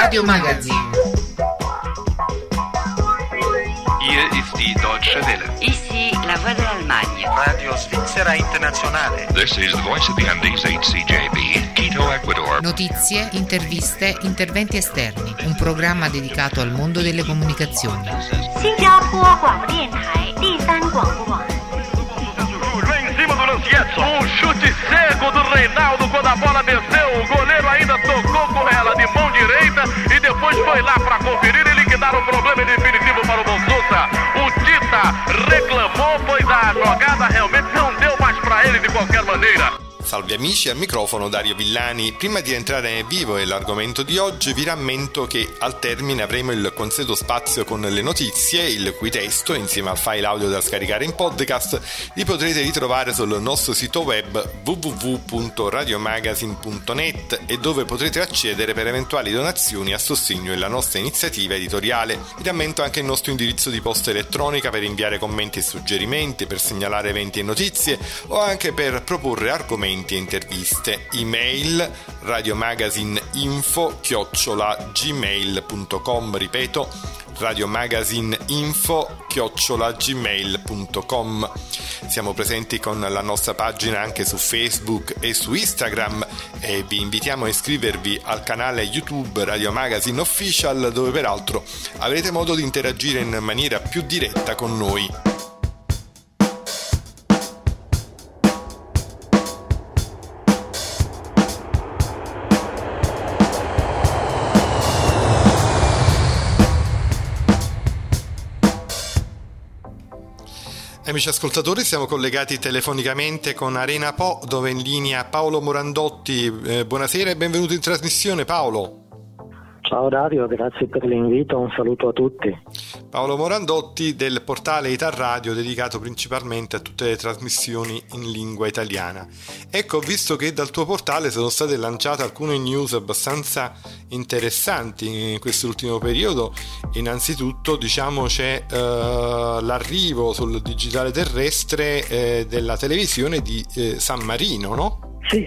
Radio Magazine. Hier ist die Deutsche Welle. Ici la voix de l'Allemagne. Radio Svizzera Internazionale. This is the voice of the Andes HCJB, Quito, Ecuador. Notizie, interviste, interventi esterni. Un programma dedicato al mondo delle comunicazioni. 新加坡广播电台第三广播网。 Em cima do Lancietto, um chute cego do Reinaldo quando a bola desceu, o goleiro ainda tocou com ela de mão direita e depois foi lá para conferir e liquidar o problema definitivo para o Bolsonaro. O Tita reclamou, pois a jogada realmente não deu mais para ele de qualquer maneira. Salve amici, al microfono Dario Villani. Prima di entrare nel vivo dell'argomento di oggi vi rammento che al termine avremo il consueto spazio con le notizie, il cui testo, insieme al file audio da scaricare in podcast, li potrete ritrovare sul nostro sito web www.radiomagazine.net e dove potrete accedere per eventuali donazioni a sostegno della nostra iniziativa editoriale. Vi rammento anche il nostro indirizzo di posta elettronica per inviare commenti e suggerimenti, per segnalare eventi e notizie o anche per proporre argomenti e interviste. Email radiomagazineinfo@gmail.com. ripeto, radiomagazineinfo@gmail.com. Siamo presenti con la nostra pagina anche su Facebook e su Instagram e vi invitiamo a iscrivervi al canale YouTube Radio Magazine Official, dove peraltro avrete modo di interagire in maniera più diretta con noi. Amici ascoltatori, siamo collegati telefonicamente con Arena Po, dove è in linea Paolo Morandotti. Buonasera e benvenuto in trasmissione, Paolo. Ciao Dario, grazie per l'invito, un saluto a tutti. Paolo Morandotti del portale Ital Radio, dedicato principalmente a tutte le trasmissioni in lingua italiana. Ecco, ho visto che dal tuo portale sono state lanciate alcune news abbastanza interessanti in quest'ultimo periodo. Innanzitutto, diciamo, c'è l'arrivo sul digitale terrestre della televisione di San Marino, no? Sì,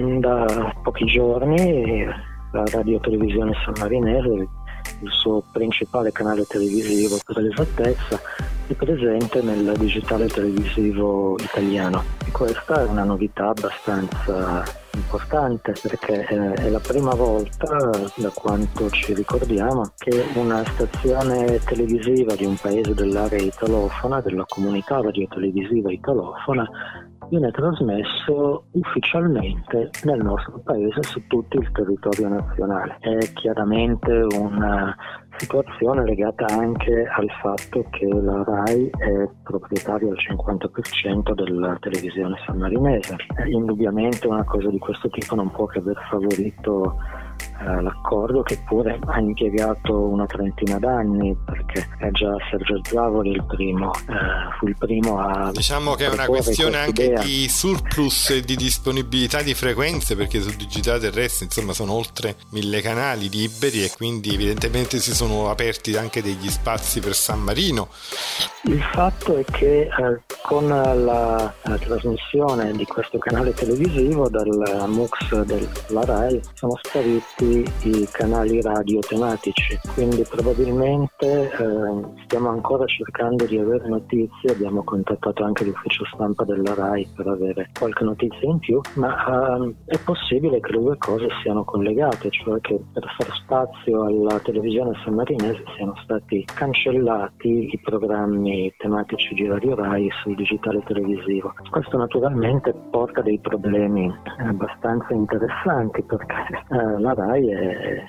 da pochi giorni la Radio Televisione Sammarinese, il suo principale canale televisivo per l'esattezza, è presente nel digitale televisivo italiano. E questa è una novità abbastanza importante perché è la prima volta, da quanto ci ricordiamo, che una stazione televisiva di un paese dell'area italofona, della comunità radiotelevisiva italofona, viene trasmesso ufficialmente nel nostro paese su tutto il territorio nazionale. È chiaramente una situazione legata anche al fatto che la RAI è proprietaria al 50% della televisione sammarinese. Indubbiamente una cosa di questo tipo non può che aver favorito l'accordo, che pure ha impiegato una trentina d'anni, perché è già Sergio Zavoli fu il primo a... Diciamo che è una questione anche di surplus e di disponibilità di frequenze, perché sul digitale terrestre insomma sono oltre 1000 canali liberi e quindi evidentemente si sono aperti anche degli spazi per San Marino. Il fatto è che con la trasmissione di questo canale televisivo dal MUX della RAI sono spariti i canali radio tematici, quindi probabilmente stiamo ancora cercando di avere notizie. Abbiamo contattato anche l'ufficio stampa della RAI per avere qualche notizia in più, ma è possibile che le due cose siano collegate, cioè che per far spazio alla televisione sammarinese siano stati cancellati i programmi tematici di Radio RAI sul digitale televisivo. Questo naturalmente porta dei problemi abbastanza interessanti, perché la RAI è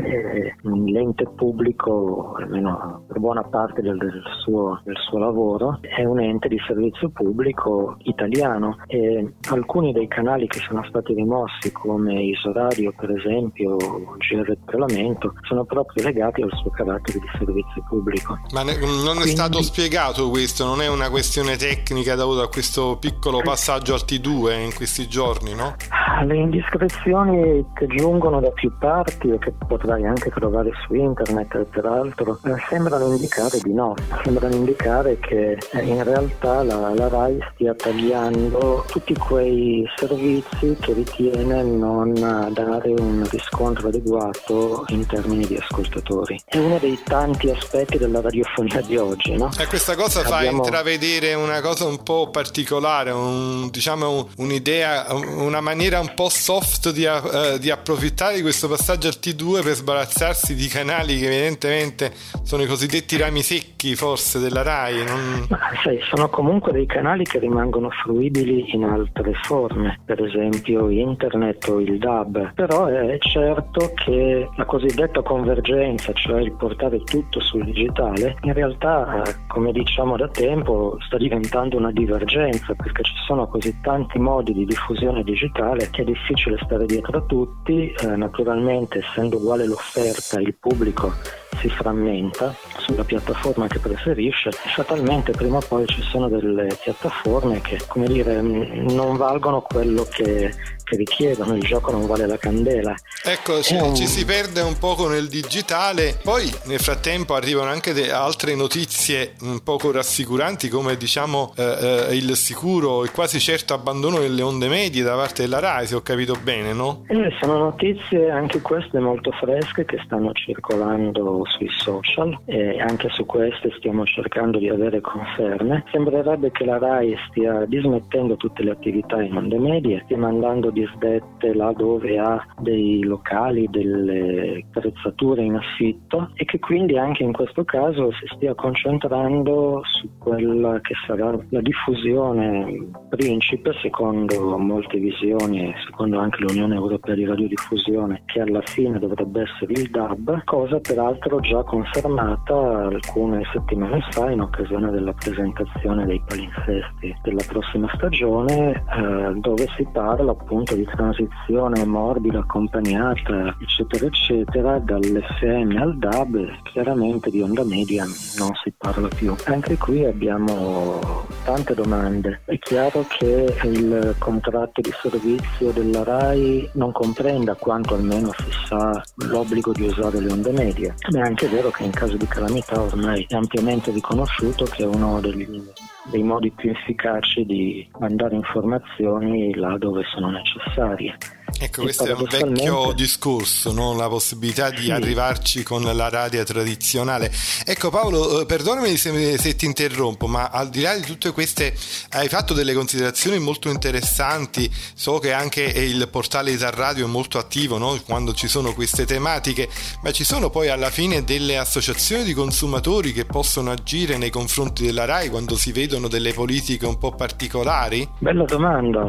l'ente pubblico, almeno per buona parte del suo lavoro, è un ente di servizio pubblico italiano, e alcuni dei canali che sono stati rimossi, come Isoradio per esempio, o GR Parlamento, sono proprio legati al suo carattere di servizio pubblico. Ma non è stato spiegato questo? Non è una questione tecnica dovuta a questo piccolo passaggio al T2 in questi giorni, no? Le indiscrezioni che giungono da più parti e che potrai anche trovare su internet e peraltro sembrano indicare di no, sembrano indicare che in realtà la RAI stia tagliando tutti quei servizi che ritiene non dare un riscontro adeguato in termini di ascoltatori. È uno dei tanti aspetti della radiofonia di oggi, no? E questa cosa fa intravedere una cosa un po' particolare, un'idea, una maniera un po' soft di approfittare di questo passaggio al T2 per sbarazzarsi di canali che evidentemente sono i cosiddetti rami secchi forse della RAI. Ma sai, sono comunque dei canali che rimangono fruibili in altre forme, per esempio internet o il DAB, però è certo che la cosiddetta convergenza, cioè il portare tutto sul digitale, in realtà come diciamo da tempo sta diventando una divergenza, perché ci sono così tanti modi di diffusione digitale che è difficile stare dietro a tutti. Naturalmente, essendo uguale l'offerta, il pubblico si frammenta sulla piattaforma che preferisce e fatalmente prima o poi ci sono delle piattaforme che, come dire, non valgono quello che richiedono, il gioco non vale la candela. Ecco, ci si perde un poco nel digitale. Poi nel frattempo arrivano anche altre notizie un poco rassicuranti, come diciamo il sicuro e quasi certo abbandono delle onde medie da parte della RAI, se ho capito bene, no? Sono notizie anche queste molto fresche che stanno circolando sui social e anche su queste stiamo cercando di avere conferme. Sembrerebbe che la RAI stia dismettendo tutte le attività in onde medie, stia mandando disdette là dove ha dei locali, delle attrezzature in affitto, e che quindi anche in questo caso si stia concentrando su quella che sarà la diffusione principe, secondo molte visioni e secondo anche l'Unione Europea di Radiodiffusione, che alla fine dovrebbe essere il DAB, cosa peraltro già confermata alcune settimane fa in occasione della presentazione dei palinsesti della prossima stagione, dove si parla appunto di transizione morbida, accompagnata, eccetera eccetera, dall'FM al DAB. Chiaramente di onda media non si parla più. Anche qui abbiamo tante domande. È chiaro che il contratto di servizio della RAI non comprenda, quanto almeno si sa, l'obbligo di usare le onde medie, ma è anche vero che in caso di calamità ormai è ampiamente riconosciuto che è uno dei modi più efficaci di mandare informazioni là dove sono necessarie. Ecco, questo è un vecchio discorso, no? La possibilità di arrivarci con la radio tradizionale. Ecco Paolo, perdonami se ti interrompo, ma al di là di tutte queste hai fatto delle considerazioni molto interessanti. So che anche il portale Itar Radio è molto attivo, no? Quando ci sono queste tematiche, ma ci sono poi alla fine delle associazioni di consumatori che possono agire nei confronti della RAI quando si vedono delle politiche un po' particolari? Bella domanda,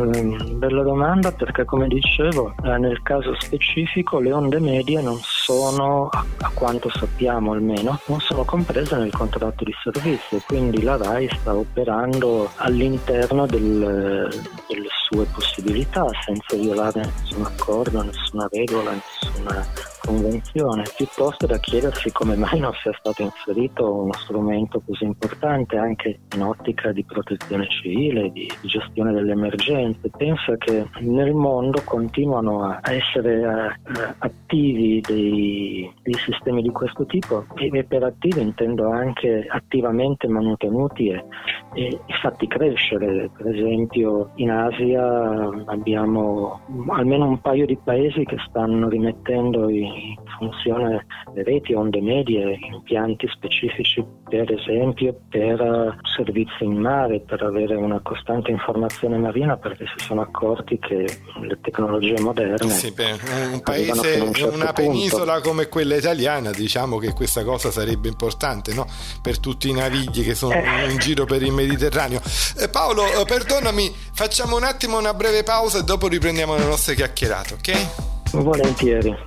perché come dicevo, nel caso specifico le onde medie non sono, a quanto sappiamo almeno, non sono comprese nel contratto di servizio, quindi la RAI sta operando all'interno delle sue possibilità, senza violare nessun accordo, nessuna regola, nessuna convenzione. Piuttosto da chiedersi come mai non sia stato inserito uno strumento così importante anche in ottica di protezione civile, di gestione delle emergenze. Pensa che nel mondo continuano a essere attivi dei sistemi di questo tipo, e per attivi intendo anche attivamente manutenuti e fatti crescere. Per esempio in Asia abbiamo almeno un paio di paesi che stanno rimettendo in funzione le reti onde medie, impianti specifici per esempio per servizi in mare, per avere una costante informazione marina, perché si sono accorti che le tecnologie moderne per un paese, una penisola come quella italiana, diciamo che questa cosa sarebbe importante, no? Per tutti i navigli che sono in giro per il Mediterraneo. Paolo, perdonami, facciamo un attimo una breve pausa e dopo riprendiamo le nostre chiacchierate, ok? Volentieri.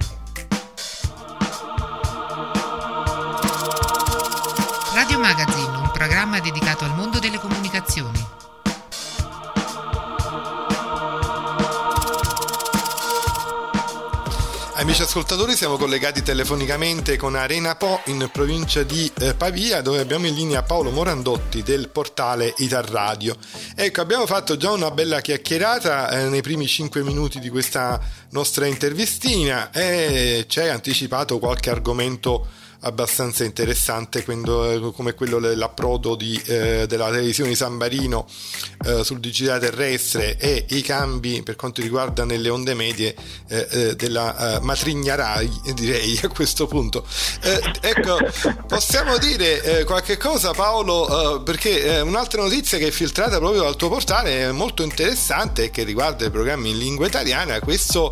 Radio Magazine, un programma dedicato al mondo delle comunicazioni. Amici ascoltatori, siamo collegati telefonicamente con Arena Po in provincia di Pavia, dove abbiamo in linea Paolo Morandotti del portale Italradio. Ecco, abbiamo fatto già una bella chiacchierata nei primi 5 minuti di questa nostra intervistina e ci hai anticipato qualche argomento abbastanza interessante, come quello dell'approdo della televisione di San Marino sul digitale terrestre e i cambi per quanto riguarda nelle onde medie della matrigna Rai, direi a questo punto. Ecco, possiamo dire qualche cosa, Paolo, perché un'altra notizia che è filtrata proprio dal tuo portale è molto interessante e che riguarda i programmi in lingua italiana, questo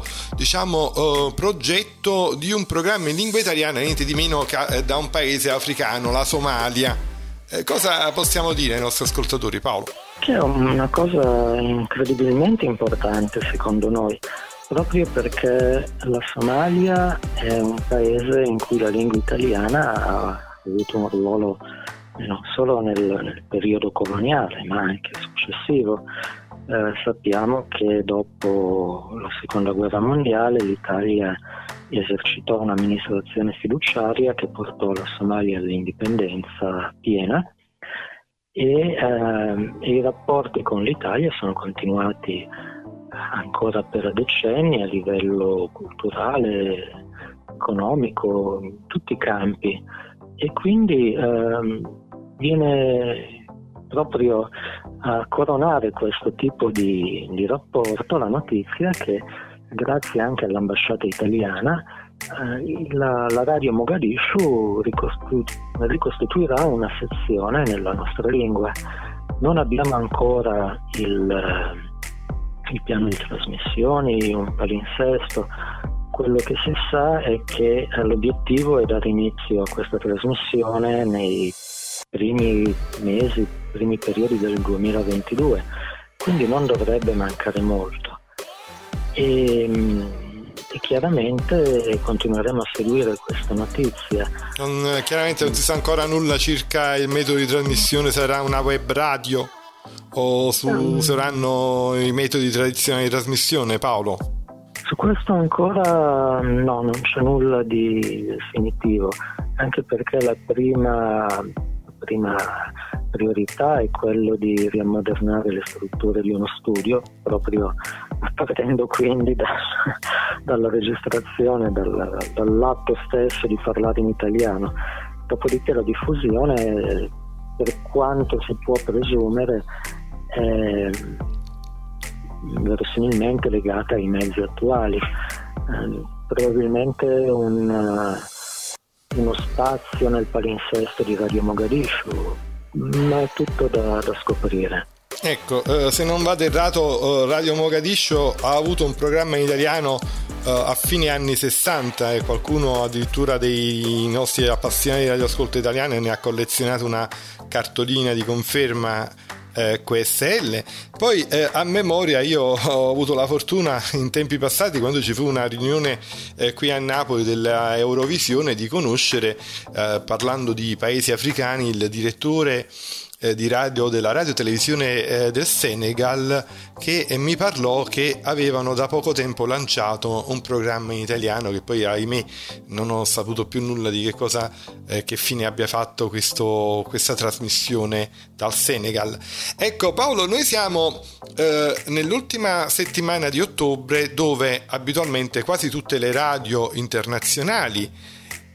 progetto di un programma in lingua italiana niente di meno che da un paese africano, la Somalia. Cosa possiamo dire ai nostri ascoltatori, Paolo? Che è una cosa incredibilmente importante secondo noi, proprio perché la Somalia è un paese in cui la lingua italiana ha avuto un ruolo non solo nel periodo coloniale ma anche successivo. Sappiamo che dopo la seconda guerra mondiale l'Italia esercitò un'amministrazione fiduciaria che portò la Somalia all'indipendenza piena e i rapporti con l'Italia sono continuati ancora per decenni a livello culturale, economico, in tutti i campi, e quindi viene proprio a coronare questo tipo di rapporto la notizia che grazie anche all'ambasciata italiana la Radio Mogadiscio ricostituirà una sezione nella nostra lingua. Non abbiamo ancora il piano di trasmissioni, un palinsesto. Quello che si sa è che l'obiettivo è dare inizio a questa trasmissione nei primi periodi del 2022, quindi non dovrebbe mancare molto. E chiaramente continueremo a seguire questa notizia. Chiaramente non si sa ancora nulla circa il metodo di trasmissione, sarà una web radio o saranno i metodi tradizionali di trasmissione, Paolo? Su questo ancora no, non c'è nulla di definitivo, anche perché la prima priorità è quello di riammodernare le strutture di uno studio, proprio partendo quindi dalla registrazione, dall'atto stesso di parlare in italiano. Dopodiché la diffusione, per quanto si può presumere, è verosimilmente legata ai mezzi attuali. Probabilmente uno spazio nel palinsesto di Radio Mogadiscio, ma è tutto da scoprire. Ecco, se non vado errato, Radio Mogadiscio ha avuto un programma in italiano a fine anni 60 e qualcuno addirittura dei nostri appassionati di radioascolto italiano ne ha collezionato una cartolina di conferma QSL. Poi a memoria io ho avuto la fortuna in tempi passati, quando ci fu una riunione qui a Napoli della Eurovisione, di conoscere, parlando di paesi africani, il direttore di radio della radiotelevisione del Senegal, che mi parlò che avevano da poco tempo lanciato un programma in italiano, che poi ahimè non ho saputo più nulla di che fine abbia fatto questa trasmissione dal Senegal. Ecco Paolo, noi siamo nell'ultima settimana di ottobre, dove abitualmente quasi tutte le radio internazionali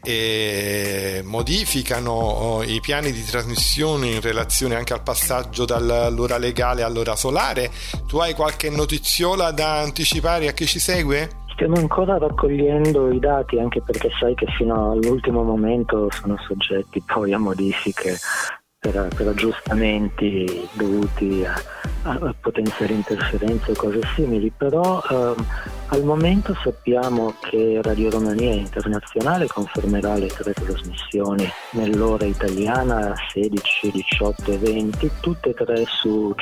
modificano i piani di trasmissione in relazione anche al passaggio dall'ora legale all'ora solare. Tu hai qualche notiziola da anticipare a chi ci segue? Stiamo ancora raccogliendo i dati, anche perché sai che fino all'ultimo momento sono soggetti poi a modifiche per aggiustamenti dovuti a potenziali interferenze o cose simili, però al momento sappiamo che Radio Romania Internazionale confermerà le 3 trasmissioni nell'ora italiana 16, 18 e 20, tutte e 3 su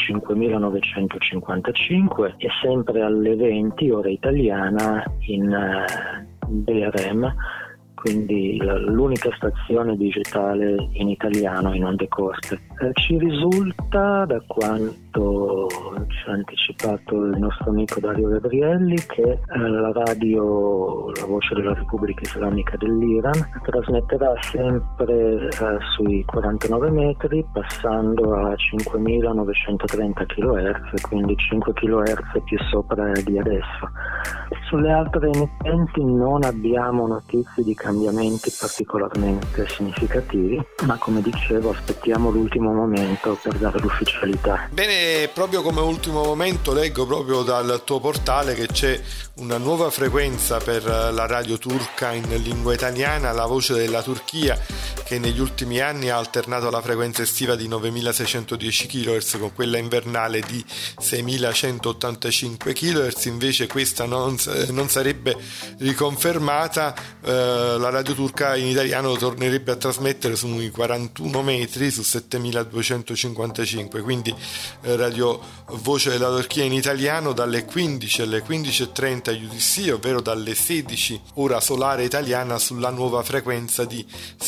5955 e sempre alle 20 ora italiana in DRM quindi l'unica stazione digitale in italiano in onde corte. Ci risulta, da quanto ci ha anticipato il nostro amico Dario Gabrielli, che la radio La Voce della Repubblica Islamica dell'Iran trasmetterà sempre sui 49 metri, passando a 5.930 kHz, quindi 5 kHz più sopra di adesso. Sulle altre emittenti non abbiamo notizie di cambiamenti particolarmente significativi, ma come dicevo aspettiamo l'ultimo momento per dare l'ufficialità. Bene, proprio come ultimo momento leggo proprio dal tuo portale che c'è una nuova frequenza per la radio turca in lingua italiana, La Voce della Turchia, che negli ultimi anni ha alternato la frequenza estiva di 9.610 kHz con quella invernale di 6.185 kHz. Invece questa non sarebbe riconfermata, la radio turca in italiano tornerebbe a trasmettere sui 41 metri su 7.255, quindi Radio Voce della Turchia in italiano dalle 15 alle 15.30 UTC, ovvero dalle 16 ora solare italiana, sulla nuova frequenza di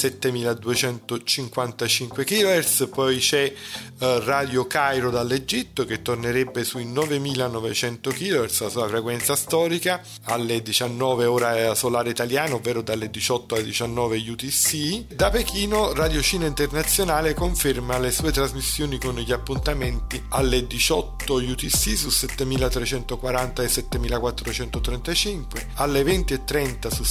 7.255 kHz. Poi c'è Radio Cairo dall'Egitto che tornerebbe sui 9.900 kHz, la sua frequenza storica, alle 19 ora solare italiano, ovvero dalle 18 alle 19 UTC. Da Pechino Radio Cina Internazionale conferma le sue trasmissioni con gli appuntamenti alle 18 UTC su 7.340 e 7.435, alle 20.30 su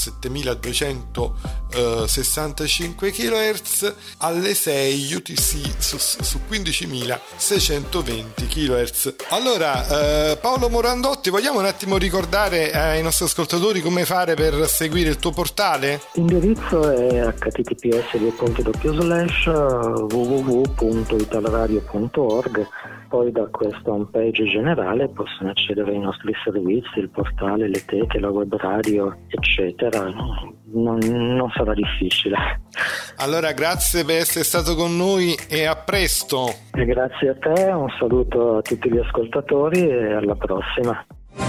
7.265 kHz, alle 6 UTC su 15.620 kHz. Allora, Paolo Morandotti, vogliamo un attimo ricordare ai nostri ascoltatori come fare per seguire il tuo portale? L'indirizzo è https://www.italradio.org. Poi da questa home page generale possono accedere ai nostri servizi, il portale, le teche, la web radio, eccetera. Non sarà difficile. Allora, grazie per essere stato con noi e a presto. E grazie a te, un saluto a tutti gli ascoltatori e alla prossima.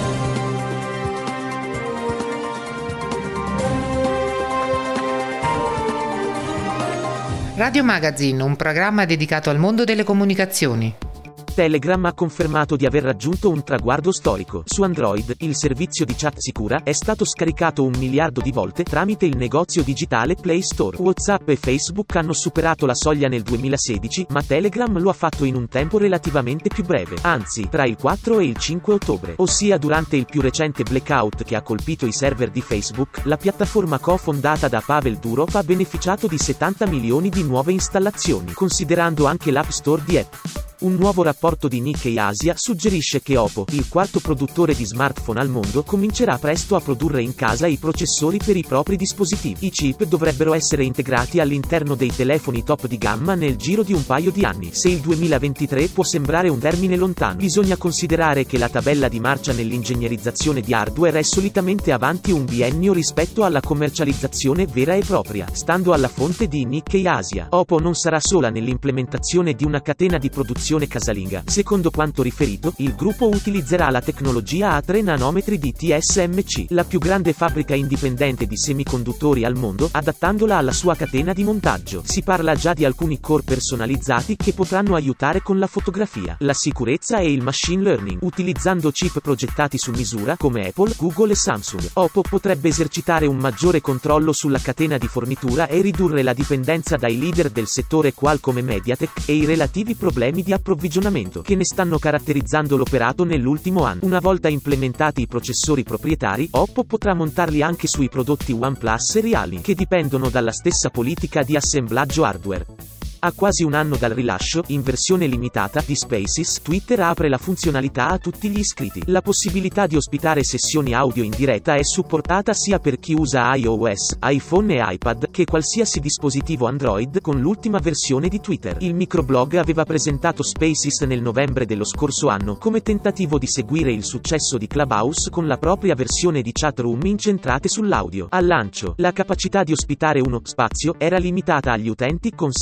Radio Magazine, un programma dedicato al mondo delle comunicazioni. Telegram ha confermato di aver raggiunto un traguardo storico. Su Android, il servizio di chat sicura è stato scaricato 1 miliardo di volte tramite il negozio digitale Play Store. WhatsApp e Facebook hanno superato la soglia nel 2016, ma Telegram lo ha fatto in un tempo relativamente più breve, anzi, tra il 4 e il 5 ottobre, ossia durante il più recente blackout che ha colpito i server di Facebook. La piattaforma cofondata da Pavel Durov ha beneficiato di 70 milioni di nuove installazioni, considerando anche l'App Store di Apple. Un nuovo rapporto di Nikkei Asia suggerisce che Oppo, il quarto produttore di smartphone al mondo, comincerà presto a produrre in casa i processori per i propri dispositivi. I chip dovrebbero essere integrati all'interno dei telefoni top di gamma nel giro di un paio di anni. Se il 2023 può sembrare un termine lontano, bisogna considerare che la tabella di marcia nell'ingegnerizzazione di hardware è solitamente avanti un biennio rispetto alla commercializzazione vera e propria. Stando alla fonte di Nikkei Asia, Oppo non sarà sola nell'implementazione di una catena di produzione casalinga. Secondo quanto riferito, il gruppo utilizzerà la tecnologia a 3 nanometri di TSMC, la più grande fabbrica indipendente di semiconduttori al mondo, adattandola alla sua catena di montaggio. Si parla già di alcuni core personalizzati che potranno aiutare con la fotografia, la sicurezza e il machine learning, utilizzando chip progettati su misura come Apple, Google e Samsung. Oppo potrebbe esercitare un maggiore controllo sulla catena di fornitura e ridurre la dipendenza dai leader del settore Qualcomm e Mediatek e i relativi problemi di approvvigionamento che ne stanno caratterizzando l'operato nell'ultimo anno. Una volta implementati i processori proprietari, Oppo potrà montarli anche sui prodotti OnePlus e Realme, che dipendono dalla stessa politica di assemblaggio hardware. A quasi un anno dal rilascio, in versione limitata, di Spaces, Twitter apre la funzionalità a tutti gli iscritti. La possibilità di ospitare sessioni audio in diretta è supportata sia per chi usa iOS, iPhone e iPad, che qualsiasi dispositivo Android con l'ultima versione di Twitter. Il microblog aveva presentato Spaces nel novembre dello scorso anno, come tentativo di seguire il successo di Clubhouse con la propria versione di chat room incentrate sull'audio. Al lancio, la capacità di ospitare uno spazio era limitata agli utenti con 600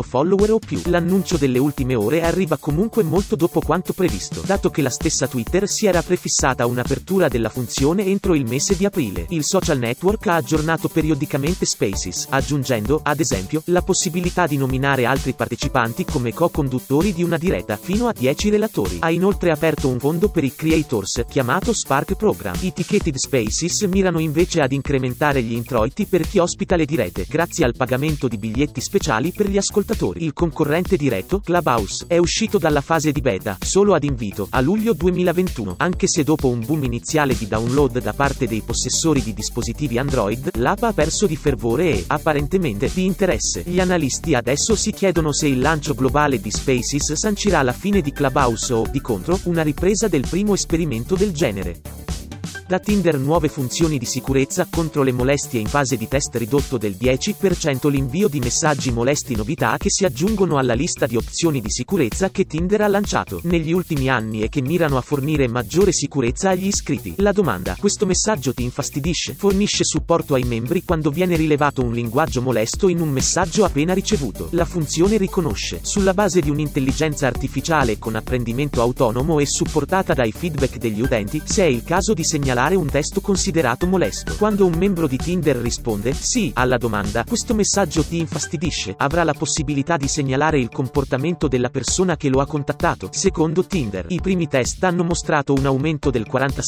100 follower o più. L'annuncio delle ultime ore arriva comunque molto dopo quanto previsto, dato che la stessa Twitter si era prefissata un'apertura della funzione entro il mese di aprile. Il social network ha aggiornato periodicamente Spaces, aggiungendo, ad esempio, la possibilità di nominare altri partecipanti come co-conduttori di una diretta, fino a 10 relatori. Ha inoltre aperto un fondo per i creators, chiamato Spark Program. I ticketed Spaces mirano invece ad incrementare gli introiti per chi ospita le dirette, grazie al pagamento di biglietti speciali per gli ascoltatori. Il concorrente diretto, Clubhouse, è uscito dalla fase di beta, solo ad invito, a luglio 2021, anche se dopo un boom iniziale di download da parte dei possessori di dispositivi Android, l'app ha perso di fervore e, apparentemente, di interesse. Gli analisti adesso si chiedono se il lancio globale di Spaces sancirà la fine di Clubhouse o, di contro, una ripresa del primo esperimento del genere. Da Tinder nuove funzioni di sicurezza contro le molestie in fase di test ridotto del 10%, l'invio di messaggi molesti, novità che si aggiungono alla lista di opzioni di sicurezza che Tinder ha lanciato negli ultimi anni e che mirano a fornire maggiore sicurezza agli iscritti. La domanda: questo messaggio ti infastidisce? Fornisce supporto ai membri quando viene rilevato un linguaggio molesto in un messaggio appena ricevuto. La funzione riconosce, sulla base di un'intelligenza artificiale con apprendimento autonomo e supportata dai feedback degli utenti, se è il caso di segnalare un testo considerato molesto. Quando un membro di Tinder risponde sì alla domanda "questo messaggio ti infastidisce?", avrà la possibilità di segnalare il comportamento della persona che lo ha contattato. Secondo Tinder, i primi test hanno mostrato un aumento del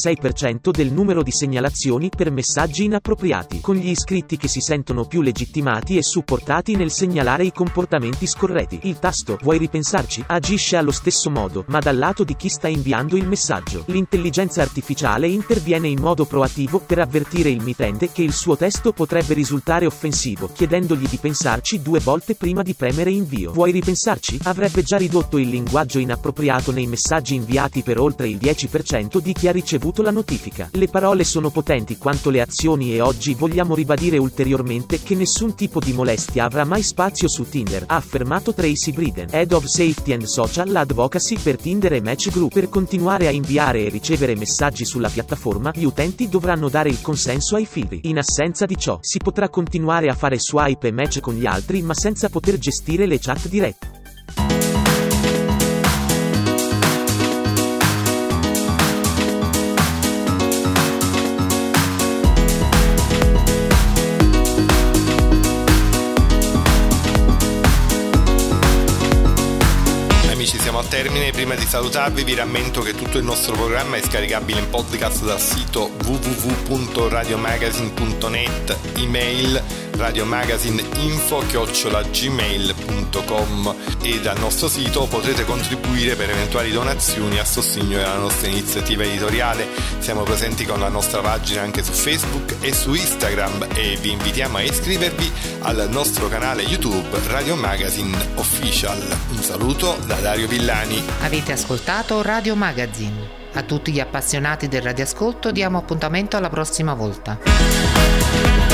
46% del numero di segnalazioni per messaggi inappropriati, con gli iscritti che si sentono più legittimati e supportati nel segnalare i comportamenti scorretti. Il tasto "vuoi ripensarci?" agisce allo stesso modo, ma dal lato di chi sta inviando il messaggio. L'intelligenza artificiale interviene in modo proattivo per avvertire il mittente che il suo testo potrebbe risultare offensivo, chiedendogli di pensarci 2 volte prima di premere invio. "Vuoi ripensarci?" avrebbe già ridotto il linguaggio inappropriato nei messaggi inviati per oltre il 10% di chi ha ricevuto la notifica. Le parole sono potenti quanto le azioni e oggi vogliamo ribadire ulteriormente che nessun tipo di molestia avrà mai spazio su Tinder, ha affermato Tracy Briden, Head of Safety and Social Advocacy per Tinder e Match Group. Per continuare a inviare e ricevere messaggi sulla piattaforma, gli utenti dovranno dare il consenso ai filtri. In assenza di ciò, si potrà continuare a fare swipe e match con gli altri ma senza poter gestire le chat dirette. Siamo al termine. Prima di salutarvi vi rammento che tutto il nostro programma è scaricabile in podcast dal sito www.radiomagazine.net, email radiomagazineinfo@gmail.com, e dal nostro sito potrete contribuire per eventuali donazioni a sostegno della nostra iniziativa editoriale. Siamo presenti con la nostra pagina anche su Facebook e su Instagram e vi invitiamo a iscrivervi al nostro canale YouTube Radio Magazine Official. Un saluto da Dario Villani. Avete ascoltato Radio Magazine. A tutti gli appassionati del radioascolto diamo appuntamento alla prossima volta.